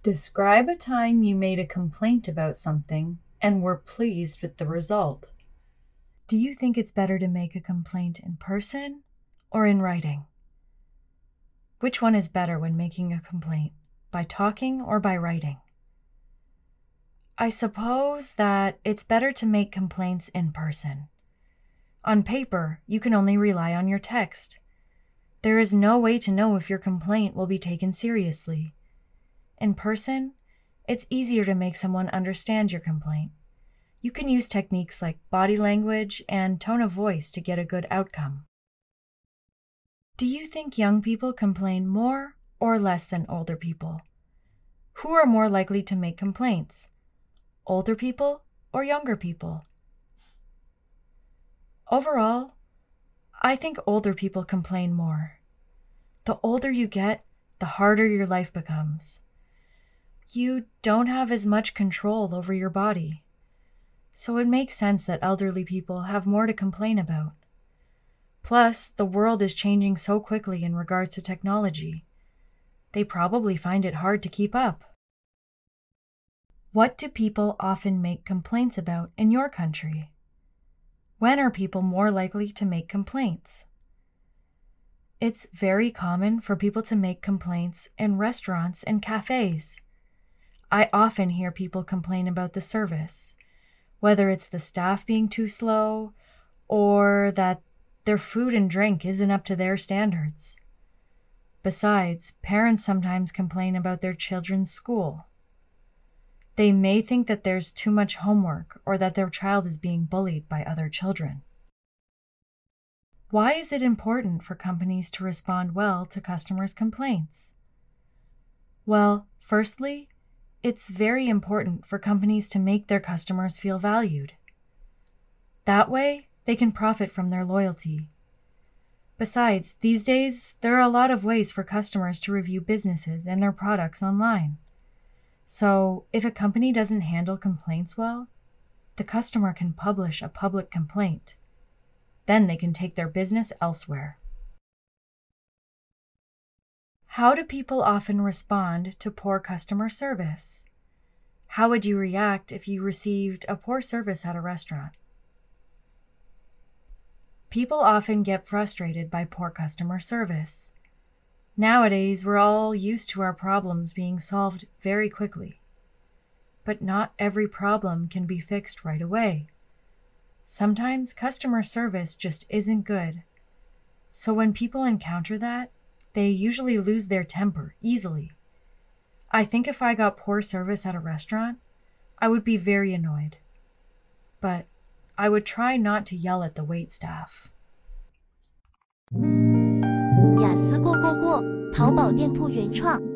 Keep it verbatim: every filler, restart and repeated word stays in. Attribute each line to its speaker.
Speaker 1: Describe a time you made a complaint about something and were pleased with the result. Do you think it's better to make a complaint in person or in writing? Which one is better when making a complaint, by talking or by writing? I suppose that it's better to make complaints in person. On paper, you can only rely on your text. There is no way to know if your complaint will be taken seriously. In person, it's easier to make someone understand your complaint. You can use techniques like body language and tone of voice to get a good outcome. Do you think young people complain more or less than older people? Who are more likely to make complaints? Older people or younger people? Overall, I think older people complain more. The older you get, the harder your life becomes. You don't have as much control over your body. So it makes sense that elderly people have more to complain about. Plus, the world is changing so quickly in regards to technology. They probably find it hard to keep up. What do people often make complaints about in your country? When are people more likely to make complaints? It's very common for people to make complaints in restaurants and cafes. I often hear people complain about the service, whether it's the staff being too slow or that their food and drink isn't up to their standards. Besides, parents sometimes complain about their children's school. They may think that there's too much homework or that their child is being bullied by other children. Why is it important for companies to respond well to customers' complaints? Well, firstly, it's very important for companies to make their customers feel valued. That way, they can profit from their loyalty. Besides, these days, there are a lot of ways for customers to review businesses and their products online. So, if a company doesn't handle complaints well, the customer can publish a public complaint. Then they can take their business elsewhere. How do people often respond to poor customer service? How would you react if you received a poor service at a restaurant? People often get frustrated by poor customer service. Nowadays, we're all used to our problems being solved very quickly. But not every problem can be fixed right away. Sometimes customer service just isn't good. So when people encounter that, they usually lose their temper easily. I think if I got poor service at a restaurant, I would be very annoyed. But I would try not to yell at the waitstaff.
Speaker 2: 雅思过过过，淘宝店铺原创